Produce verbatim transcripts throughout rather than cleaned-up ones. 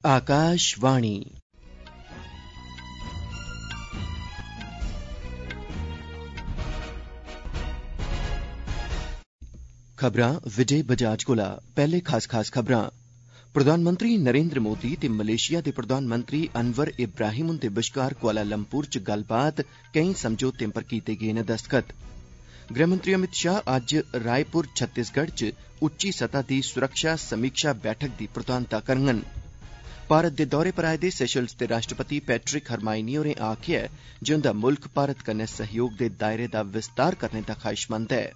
आकाशवाणी खबरां विजय बजाज कोला। पहले खास खास खबरां। प्रधानमंत्री नरेंद्र मोदी ते मलेशिया दे प्रधानमंत्री अनवर इब्राहिम हुंदे बश्कार कुआलालंपुर च गल्लबात, केईं समझौतें पर कीते गे न दस्तखत। गृहमंत्री अमित शाह अज्ज रायपुर छत्तीसगढ़ च उच्ची सतह दी सुरक्षा समीक्षा बैठक दी प्रधानता करङन। भारत दे दौरे पर आए दे सेशल्स दे राष्ट्रपति पैट्रिक हरमाइनी होरें आखेआ ऐ जे उंदा मुल्ख भारत कन्नै सहयोग दे दायरे दा विस्तार करने दा ख्वाहिशमंद ऐ।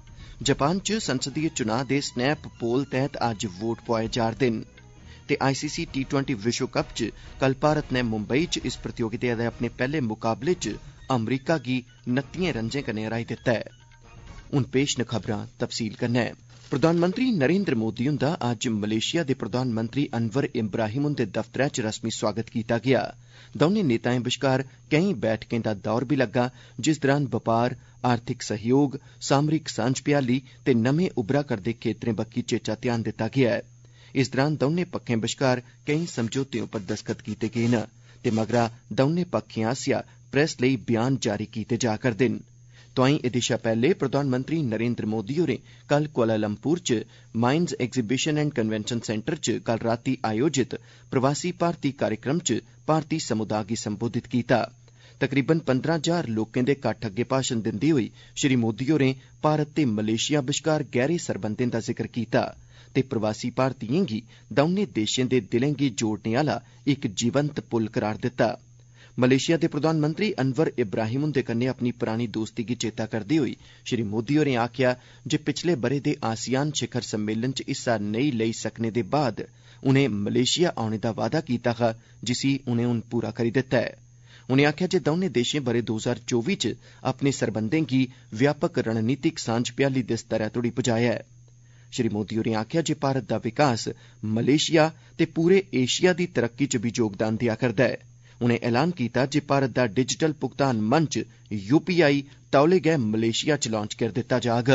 जापान च संसदीय चुनां दे स्नैप पोल तैह्त अज्ज वोट पोआए जा'रदे न ते आईसीसी टी ट्वेंटी विश्व कप च कल भारत नै मुंबई च इस प्रतियोगिता दे अपने पैह्ले मुकाबले च अमरीका गी नत्तिएं रन्जें कन्नै हराई दित्ता ऐ। हुन पेश न खबरां तफसील कन्नै। प्रधानमंत्री नरेंद्र मोदी हुंदा अज्ज मलेशिया दे प्रधानमंत्री अनवर इब्राहिम हुंदे दफ्तरै च रस्मी सोआगत कीता गेआ। दौनें नेताएं बश्कार केईं बैठकें दा दौर बी लग्गा, जिस दरान बपार, आर्थिक सहयोग, सामरिक सांझ भ्याली ते नमें उभरा करदे खेत्तरें बक्खी चेचा ध्यान दित्ता गेआ ऐ। इस दरान दौनें पक्खें बश्कार केईं समझौतें उप्पर दस्तखत कीते गे न ते मगरा दौनें पक्खें आसेआ प्रेस लेई बयान जारी कीते जा करदे न। तोआईं एह्दे शा पैह्ले प्रधानमंत्री नरेंद्र मोदी होरें कल कुआलालंपुर च mines exhibition and convention centre च कल रातीं आयोजित प्रवासी भारती कार्यक्रम च भारती समुदाय गी संबोधित कीता। तकरीबन पंद्रह हजार लोकें दे किट्ठ अग्गे भाषण दिंदे होई श्री मोदी होरें भारत ते मलेशिया बश्कार गैह्रे सरबंधें दा जिक्र कीता ते प्रवासी भारतीयें गी दौनें देशें दे दिलें गी जोड़ने आह्ला इक जीवंत पुल करार दित्ता। मलेशिया दे प्रधानमंत्री अनवर इब्राहिम हुंदे कन्नै अपनी परानी दोस्ती गी चेता करदे होई श्री मोदी होरें आखेआ जे पिछले ब'रे दे आसियान शिखर सम्मेलन च हिस्सा नेईं लेई सकने दे बाद उनें मलेशिया औने दा वादा कीता हा, जिसी उनें हुन पूरा करी दित्ता ऐ। उनें आखेआ जे दौनें देशें ब'रे दो हजार चौबी च अपने सरबंधें गी व्यापक रणनीतिक सांझ भ्याली दे स्तरै तोड़ी पुजाया ऐ। श्री मोदी होरें आखेआ जे भारत दा विकास मलेशिया ते पूरे एशिया दी तरक्की च बी योगदान देआ करदा ऐ। उनें ऐलान कीता जे भारत दा डिजिटल भुगतान मंच यूपीआई तौले गै मलेशिया च लांच करी दित्ता जाग।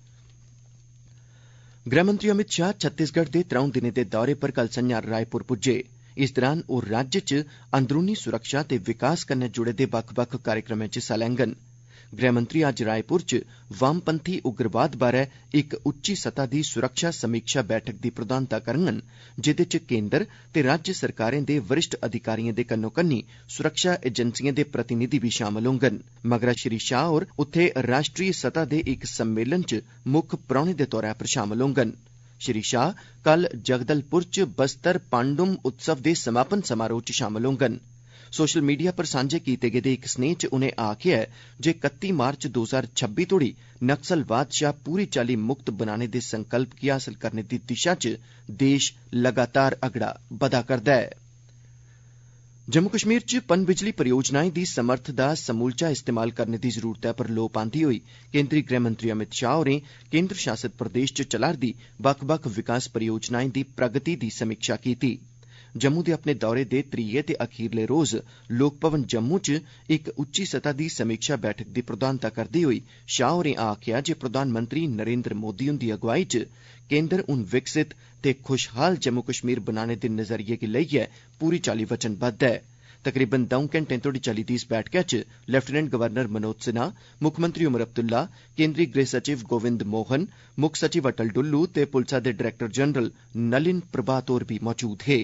गृहमंत्री अमित शाह छत्तीसगढ़ दे त्रौं दिनें दे दौरे पर कल संझां रायपुर पुज्जे। इस दरान ओह् राज्य च अंदरूनी सुरक्षा ते विकास कन्नै जुड़े दे बक्ख बक्ख कार्यक्रमें च हिस्सा लैङन। गृहमंत्री अज्ज रायपुर च वामपंथी उग्रवाद बारै इक उच्ची सतह दी सुरक्षा समीक्षा बैठक दी प्रधानता करङन, जेह्दे च केंद्र ते राज्य सरकारें दे वरिष्ठ अधिकारिएं दे कन्नो कन्नी सुरक्षा एजेंसिएं दे प्रतिनिधि बी शामल होङन। मगरा श्री शाह होर उत्थे राष्ट्रीय सतह दे इक सम्मेलन च मुक्ख परौह्ने दे तौरा पर शामल होङन। श्री शाह कल जगदलपुर च बस्तर पांडुम उत्सव दे समापन समारोह च शामल होङन। सोशल मीडिया पर सांझे कीते गेदे इक स्नेह च उनें आखेआ ऐ जे कत्ती मार्च दो हजार छब्बी तोड़ी नक्सलवाद शा पूरी चाल्ली मुक्त बनाने दे संकल्प गी हासल करने दी दिशा च देश लगातार अगड़ा बधा करदा ऐ। जम्मू कश्मीर च पनबिजली परियोजनाएं दी समर्थ दा समूलचा इस्तेमाल करने दी जरूरतै पर लोऽ पांदे होई केंद्री गृहमंत्री अमित शाह होरें केंद्र शासित प्रदेश च चला'रदी बक्ख बक्ख विकास परियोजनाएं दी प्रगति दी समीक्षा कीती। जम्मू दे अपने दौरे दे त्रीये ते अखीरले रोज लोक भवन जम्मू च इक उच्ची सतह दी समीक्षा बैठक दी प्रधानता करदे होई शाह होरें आखेआ जे प्रधानमंत्री नरेंद्र मोदी हुंदी अगुवाई च केंद्र हून विकसित ते खुशहाल जम्मू कश्मीर बनाने दे नजरिये गी लेइयै पूरी चाल्ली वचनबद्ध ऐ। तकरीबन दौं घैंटें तोड़ी चली दी इस बैठका च लेफ्टिनेंट गवर्नर मनोज सिन्हा, मुक्खमंत्री उमर अब्दुल्ला, केंद्री गृह सचिव गोविंद मोहन, मुक्ख सचिव अटल डुल्लू ते पुलसा दे डायरेक्टर जनरल नलिन प्रभात होर बी मौजूद हे।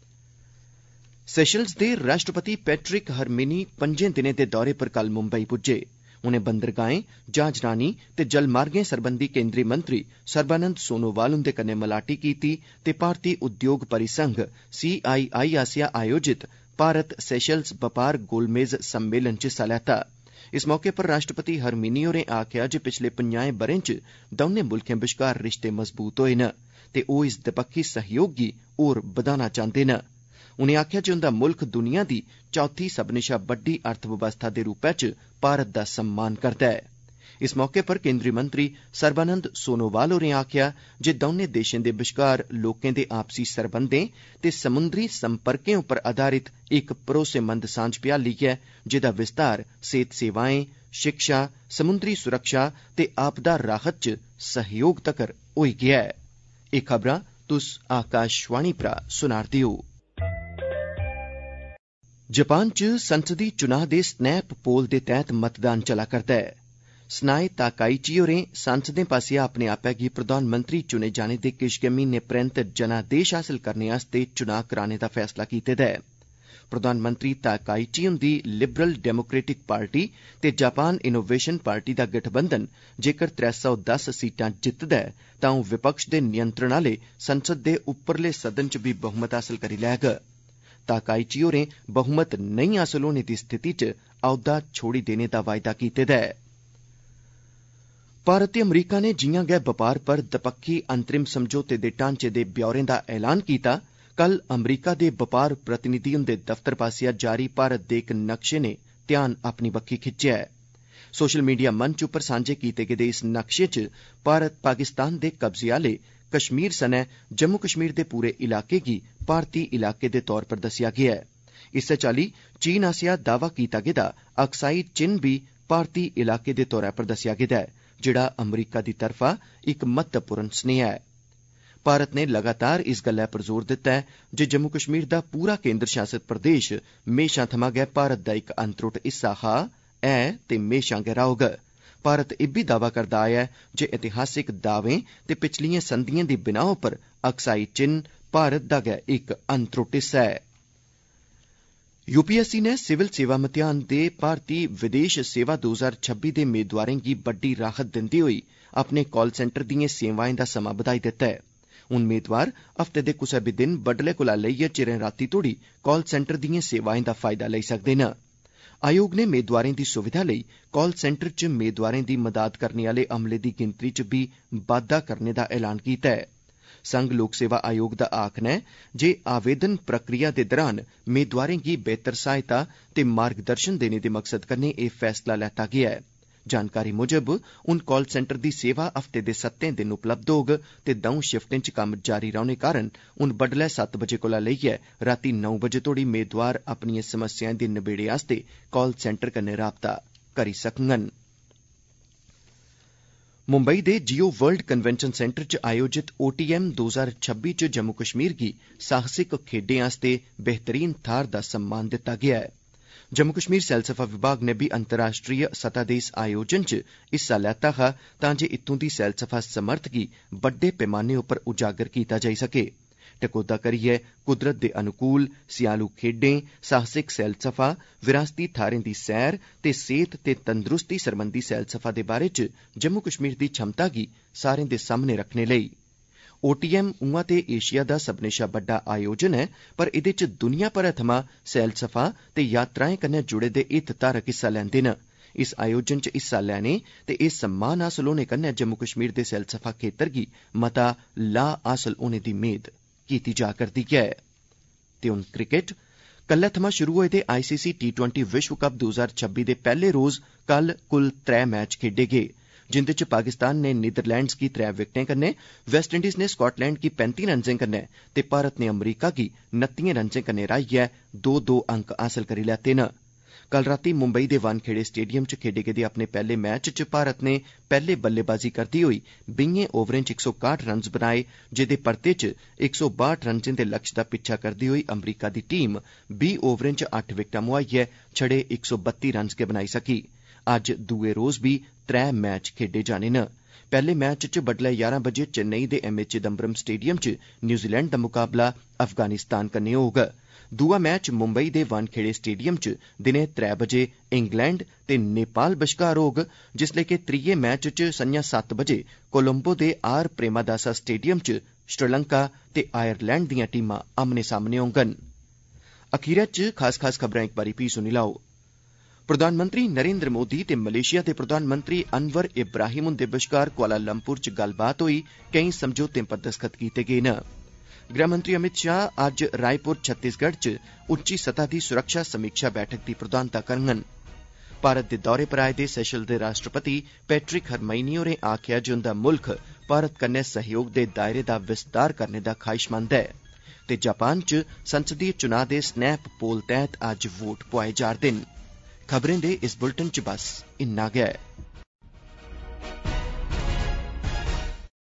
सेशल्स दे राष्ट्रपति पैट्रिक हरमिनी पंजें दिनें दे दौरे पर कल मुंबई पुज्जे। उनें बंदरगाहें, जहाजरानी ते जलमार्गें सरबंधी केंद्री मंत्री सर्बानंद सोनोवाल हुंदे कन्नै मलाटी कीती ते भारती उद्योग परिसंघ सीआईआई आसेआ आयोजित भारत सेशल्स बपार गोलमेज सम्मेलन च हिस्सा लैता। इस मौके पर राष्ट्रपति हरमिनी होरें आखेआ जे पिछले पंजाहें ब'रें च दौनें मुल्खें बश्कार रिश्ते मजबूत होए न ते ओह् इस दपक्खी सहयोग गी होर बधाना चांह्दे न। उनें आखेआ जे उंदा मुल्ख दुनिया दी चौथी सब्भनें शा बड्डी अर्थबवस्था दे रूपै च भारत दा सम्मान करदा ऐ। इस मौके पर केंद्री मंत्री सर्बानंद सोनोवाल होरें आखेआ जे दौनें देशें दे बश्कार लोकें दे आपसी सरबंधें ते समुंदरी संपर्कें उप्पर आधारित इक भरोसेमंद सांझ भ्याली ऐ, जेह्दा विस्तार सेह्त सेवाएं, शिक्षा, समुंदरी सुरक्षा ते आपदा राहत च सहयोग तगर होई गेआ ऐ। एह् खबरां तुस आकाशवाणी परा सुना'रदे ओ। जापान च संसदी चुनां दे स्नैप पोल दे तैह्त मतदान चला करदा ऐ। सनाए ताकाइची होरें सांसदें पास्सेआ अपने आपै गी प्रधानमंत्री चुने जाने दे किश गै म्हीने परैंत जनादेश हासल करने आस्तै चुनां कराने दा फैसला कीते दा ऐ। प्रधानमंत्री ताकाइची हुंदी लिबरल डेमोक्रेटिक पार्टी ते जापान इनोवेशन पार्टी दा गठबंधन जेकर त्रै सौ दस सीटां जितदा ऐ तां ओह् विपक्ष दे नियंत्रण आह्ले संसद दे उप्परले सदन च बी बहुमत हासल करी लैग। ताकाइची होरें बहुमत नेईं हासल होने दी स्थिति च औह्दा छोड़ी देने दा वायदा कीते दा ऐ। भारत ते अमरीका ने जियां गै बपार पर दपक्खी अंतरिम समझौते दे ढांचे दे ब्यौरें दा ऐलान कीता, कल अमरीका दे बपार प्रतिनिधि हुंदे दफ्तर पास्सेआ जारी भारत दे इक नक्शे ने ध्यान अपनी बक्खी खिच्चेआ ऐ। सोशल मीडिया मंच उप्पर सांझे कीते गेदे इस नक्शे च भारत पाकिस्तान दे कब्जे आह्ले कश्मीर सनै जम्मू कश्मीर दे पूरे इलाके गी भारती इलाके दे तौर पर दस्सेआ गेआ ऐ। इस्सै चाल्ली चीन आस्सेआ दावा कीता गेदा अक्साई चिन्ह बी भारती इलाके दे तौर पर दस्सेआ गेदा ऐ, जेह्ड़ा अमरीका दी तरफा इक महत्वपूर्ण सनेहा ऐ। भारत ने लगातार इस गल्लै पर जोर दित्ता ऐ जे जम्मू कश्मीर दा पूरा केन्द्र शासित प्रदेश म्हेशां थमां गै भारत दा इक अनत्रुट हिस्सा हा, ऐ ते म्हेशां गै रौह्ग। भारत इब्बी दावा करदा आया ऐ जे ऐतिहासिक दावें ते पिछलिएं संधिएं दी बिनाह् उप्पर अक्साई चिन्ह भारत दा गै इक अनत्रुट हिस्सा ऐ। यूपीएससी ने सिविल सेवा मतेयान दे भारती विदेश सेवा दो हजार छब्बी दे मेदवारें गी बड्डी राहत दिंदे होई अपने कॉल सेंटर दिएं सेवाएं दा समां बधाई दित्ता ऐ। हून मेदवार हफ्ते दे कुसै बी दिन बड्डलै कोला लेइयै चिरें रातीं तोड़ी कॉल सेंटर दिएं सेवाएं दा फायदा लेई सकदे न। आयोग ने मेदवारें दी सुविधा लेई कॉल सेंटर च मेदवारें दी मदाद करने आह्ले अमले दी गिनतरी च बी बाद्दा करने दा ऐलान कीता ऐ। संघ लोक सेवा आयोग दा आखना ऐ जे आवेदन प्रक्रिया दे दरान मेदवारें गी बेहतर सहायता ते मार्गदर्शन देने दे मकसद कन्नै एह् फैसला लैता गेआ ऐ। जानकारी मुजब हून कॉल सेंटर दी सेवा हफ्ते दे सत्तें दिन उपलब्ध होग ते दौं शिफ्टें च कम्म जारी रौह्ने कारण हून बड्डलै सत्त बजे कोला लेइयै रातीं नौ बजे तोड़ी मेदवार अपनिएं समस्याएं दे नबेड़े आस्तै कॉल सेंटर कन्नै राबता करी सकङन। मुंबई दे जियो वर्ल्ड कन्वेंशन सेंटर च आयोजित ओटीएम दो हजार छब्बी च जम्मू कश्मीर गी साहसिक खेड्डें आस्तै बेहतरीन थाह्र दा सम्मान दित्ता गेआ ऐ। जम्मू कश्मीर सैलसफा विभाग ने बी अंतर्राष्ट्रीय सतह दे इस आयोजन च हिस्सा लैता हा तां जे इत्थूं दी सैलसफा समर्थ गी बड्डे पैमाने उप्पर उजागर कीता जाई सके। टकोह्दा करियै कुदरत दे अनुकूल स्यालू खेड्डें, साहसिक सैलसफा, विरासती थाह्रें दी सैर ते सेह्त ते तंदरुस्ती सरबंधी सैलसफा दे बारे च जम्मू कश्मीर दी क्षमता गी सारें दे सामने रखने लेई ओटीएम उआं ते एशिया दा सब्भनें शा बड्डा आयोजन ऐ, पर एह्दे च दुनिया भरै थमां सैलसफा ते यात्राएं कन्नै जुड़े दे हितधारक हिस्सा लैंदे न। इस आयोजन च हिस्सा लैने ते एह् सम्मान हासल होने कन्नै जम्मू कश्मीर दे सैलसफा खेत्तर गी मता लाह् हासल होने दी मेद कीती जा करदी ऐ। ते हून क्रिकेट कल्लै थमां शुरू होए दे आईसीसी टी ट्वेंटी विश्व कप दो हजार छब्बी दे पैह्ले रोज कल कुल त्रै मैच खेड्डे गे, जिंदे च पाकिस्तान ने नीदरलैंड्स गी त्रै विकेटें कन्नै, वेस्टइंडीज ने स्कॉटलैंड गी पैंती रन्नें कन्नै ते भारत ने अमरीका गी नत्तिएं रन्नें कन्नै राहियै दो दो अंक हासल करी लैते न। कल रातीं मुंबई दे वानखेड़े स्टेडियम च खेड्डे गेदे अपने पैह्ले मैच च भारत ने पैह्ले बल्लेबाजी करदे होई बीहें ओवरें च इक सौ काह्ठ रन बनाए, जेह्दे परते च इक सौ बाह्ठ रन्नें दे लक्ष्य दा पिच्छा करदे होई अमरीका दी टीम बीह् ओवरें च अट्ठ विकेटां मुहाइयै छड़े इक सौ बत्ती रन गै बनाई सकी। अज्ज दूए रोज बी त्रै मैच खेड्डे जाने न। पैह्ले मैच च बड्डलै ञारां बजे चेन्नई दे एम ए चिदम्बरम स्टेडियम च न्यूजीलैंड दा मुकाबला अफगानिस्तान कन्नै होग। दूआ मैच मुंबई दे वानखेड़े स्टेडियम च दिनें त्रै बजे इंग्लैंड ते नेपाल बश्कार होग, जिसलै कि त्रीये मैच च संञा सत्त बजे कोलंबो दे आर प्रेमादासा स्टेडियम च श्रीलंका ते आयरलैंड दियां टीमां आमने सामने होङन। अखीरै च खास खास खबरां इक बारी फ्ही सुनी लैओ। प्रधानमंत्री नरेंद्र मोदी ते मलेशिया दे प्रधानमंत्री अनवर इब्राहिम हुंदे बश्कार कुआलालंपुर च गल्लबात होई, केईं समझौतें पर दस्तखत कीते गे न। गृहमंत्री अमित शाह अज्ज रायपुर छत्तीसगढ़ च उच्ची सतह दी सुरक्षा समीक्षा बैठक दी प्रधानता करङन। भारत दे दौरे पर आए दे सेशल दे राष्ट्रपति पैट्रिक हरमैनी होरें आखेआ जे उंदा मुल्ख भारत कन्नै सहयोग दे दायरे दा विस्तार करने दा ख्वाहिशमंद ऐ। ते जापान च संसदीय चुनां दे स्नैप पोल तैह्त अज्ज वोट पोआए जा'रदे न। खबरें दे इस बुलेटिन च बस इन्ना गै।